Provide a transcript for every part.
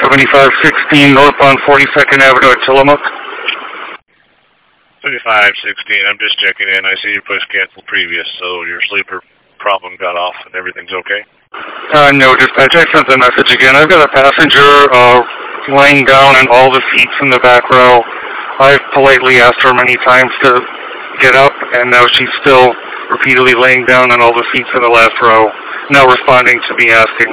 7516 northbound 42nd Avenue at Tillamook. 7516, I'm just checking in. I see you pushed cancel previous, so your sleeper problem got off and everything's okay? No, dispatch, I sent the message again. I've got a passenger laying down in all the seats in the back row. I've politely asked her many times to get up, and now she's still repeatedly laying down in all the seats in the last row, now responding to me asking.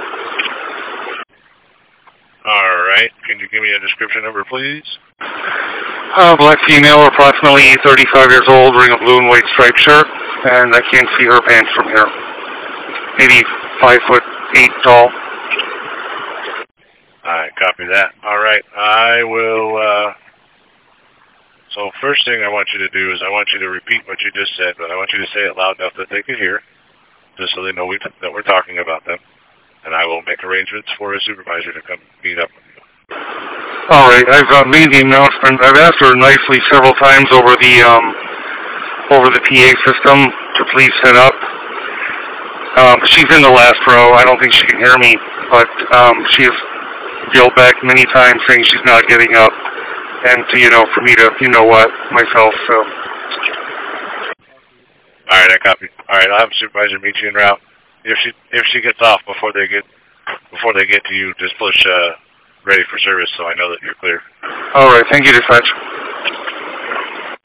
All right. Can you give me a description number, please? Black female, approximately 35 years old, wearing a blue and white striped shirt, and I can't see her pants from here. Maybe 5'8" tall. I copy that. All right. I will, so first thing I want you to do is I want you to repeat what you just said, but I want you to say it loud enough that they can hear, just so they know that we're talking about them. And I will make arrangements for a supervisor to come meet up with you. All right, I've made the announcement. I've asked her nicely several times over the PA system to please sit up. She's in the last row. I don't think she can hear me, but she has yelled back many times saying she's not getting up, and to for me to myself. So. All right, I copy. All right, I'll have a supervisor meet you en route. If she gets off before they get to you, just push ready for service so I know that you're clear. All right, thank you, dispatch.